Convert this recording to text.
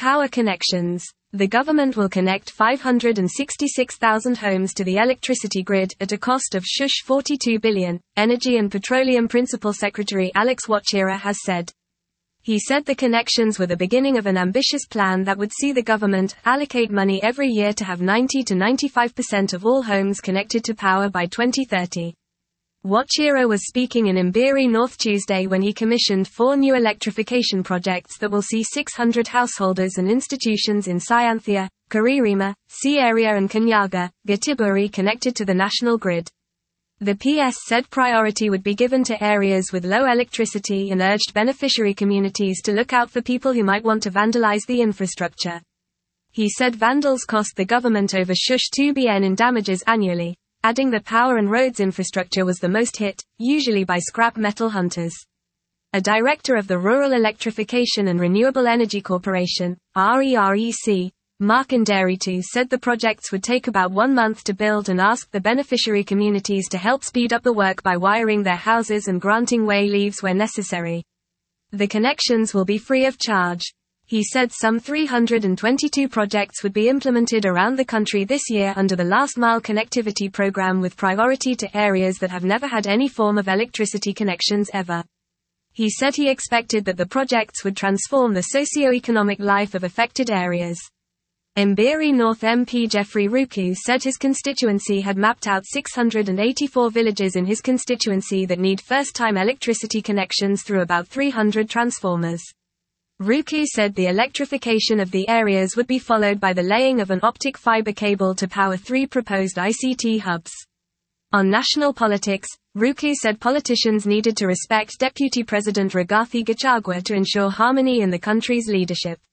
Power connections. The government will connect 566,000 homes to the electricity grid at a cost of $42 billion, Energy and Petroleum Principal Secretary Alex Wachira has said. He said the connections were the beginning of an ambitious plan that would see the government allocate money every year to have 90 to 95% of all homes connected to power by 2030. Wachira was speaking in Mbiri North Tuesday when he commissioned 4 new electrification projects that will see 600 householders and institutions in Cyanthia, Karirima, Sieria and Kanyaga, Gatiburi connected to the national grid. The PS said priority would be given to areas with low electricity and urged beneficiary communities to look out for people who might want to vandalize the infrastructure. He said vandals cost the government over $2 billion in damages annually, adding that power and roads infrastructure was the most hit, usually by scrap metal hunters. A director of the Rural Electrification and Renewable Energy Corporation, REREC, Mark Nderitu said the projects would take about 1 month to build and asked the beneficiary communities to help speed up the work by wiring their houses and granting way leaves where necessary. The connections will be free of charge. He said some 322 projects would be implemented around the country this year under the Last Mile Connectivity Program with priority to areas that have never had any form of electricity connections ever. He said he expected that the projects would transform the socio-economic life of affected areas. Mbiri North MP Jeffrey Ruku said his constituency had mapped out 684 villages in his constituency that need first-time electricity connections through about 300 transformers. Ruku said the electrification of the areas would be followed by the laying of an optic fiber cable to power 3 proposed ICT hubs. On national politics, Ruku said politicians needed to respect Deputy President Rigathi Gachagua to ensure harmony in the country's leadership.